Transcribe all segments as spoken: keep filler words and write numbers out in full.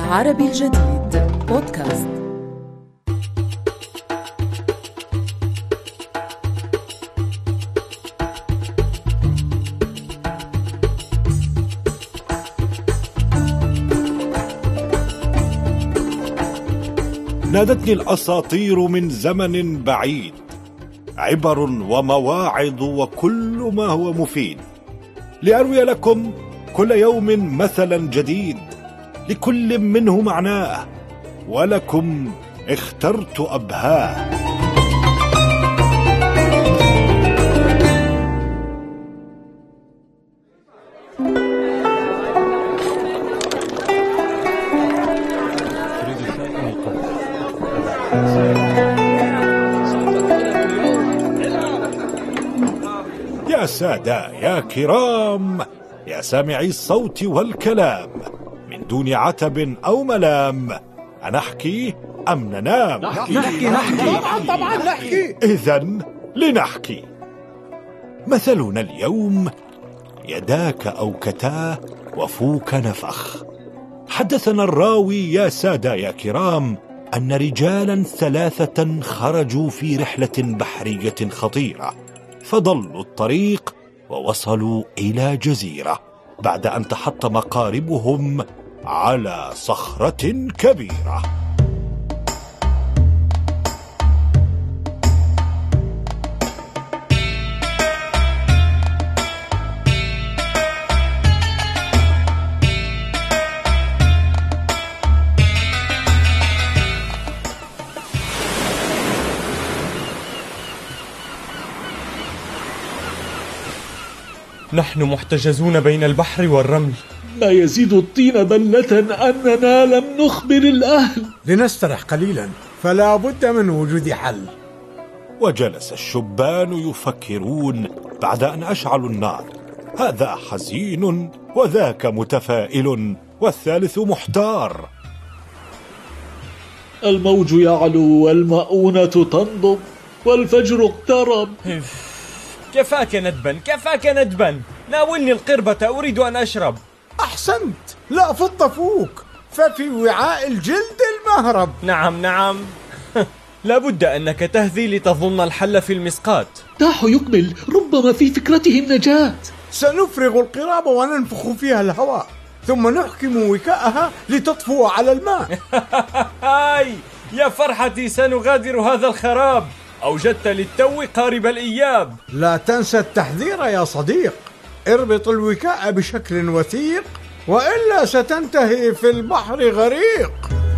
عربي الجديد بودكاست. نادتني الأساطير من زمن بعيد، عبر ومواعظ وكل ما هو مفيد، لأروي لكم كل يوم مثلا جديد، لكل منه معناه، ولكم اخترت أبهاه. يا سادة يا كرام، يا سامعي الصوت والكلام، من دون عتب أو ملام، أنحكي أم ننام؟ نحكي نحكي نحكي طبعا طبعا نحكي. إذن لنحكي. مثلنا اليوم: يداك أوكتا وفوك نفخ. حدثنا الراوي يا سادة يا كرام أن رجالا ثلاثة خرجوا في رحلة بحرية خطيرة، فضلوا الطريق ووصلوا إلى جزيرة بعد أن تحطم قاربهم على صخرة كبيرة. نحن محتجزون بين البحر والرمل، ما يزيد الطين بلة أننا لم نخبر الأهل. لنسترح قليلا، فلا بد من وجود حل. وجلس الشبان يفكرون بعد أن أشعلوا النار، هذا حزين وذاك متفائل والثالث محتار. الموج يعلو والمؤونة تنضب والفجر اقترب. كفاك ندبا كفاك ندبا، ناولني القربة أريد أن أشرب. أحسنت، لا فض فوك، ففي وعاء الجلد المهرب. نعم نعم. لابد أنك تهذي لتظن الحل في المسقات. دعه يكمل، ربما في فكرته النجاة. سنفرغ القراب وننفخ فيها الهواء، ثم نحكم وكاءها لتطفو على الماء. هاي يا فرحتي، سنغادر هذا الخراب. أوجدت للتو قارب الإياب. لا تنسى التحذير يا صديق، اربط الوكاء بشكل وثيق، وإلا ستنتهي في البحر غريق.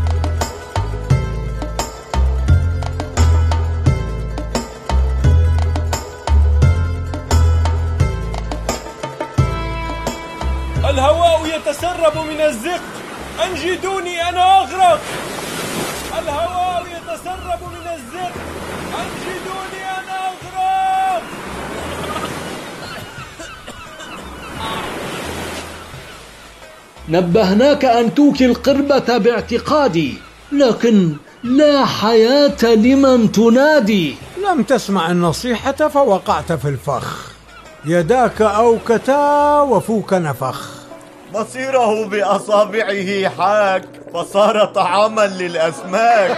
الهواء يتسرب من الزق، أنجدوني أنا أغرق. الهواء يتسرب من الزق، أنجدوني أنا أغرق. نبهناك أن توكي القربة باعتقادي، لكن لا حياة لمن تنادي. لم تسمع النصيحة فوقعت في الفخ، يداك أوكتا وفوك نفخ. مصيره بأصابعه حاك، فصار طعاما للأسماك.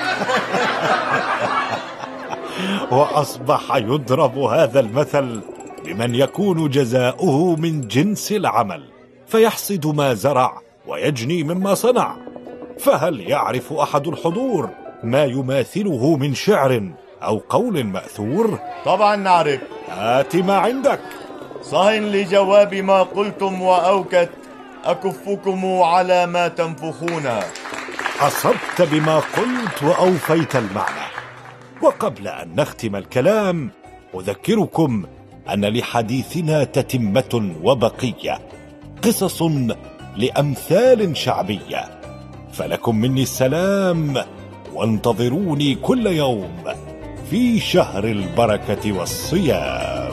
وأصبح يضرب هذا المثل بمن يكون جزاؤه من جنس العمل، فيحصد ما زرع ويجني مما صنع. فهل يعرف أحد الحضور ما يماثله من شعر أو قول مأثور؟ طبعا نعرف. هات ما عندك. صهن لجواب ما قلتم وأوكت، أكفكم على ما تنفخون. أصبت بما قلت وأوفيت المعنى. وقبل أن نختم الكلام أذكركم أن لحديثنا تتمة وبقية، قصص لأمثال شعبية، فلكم مني السلام، وانتظروني كل يوم في شهر البركة والصيام.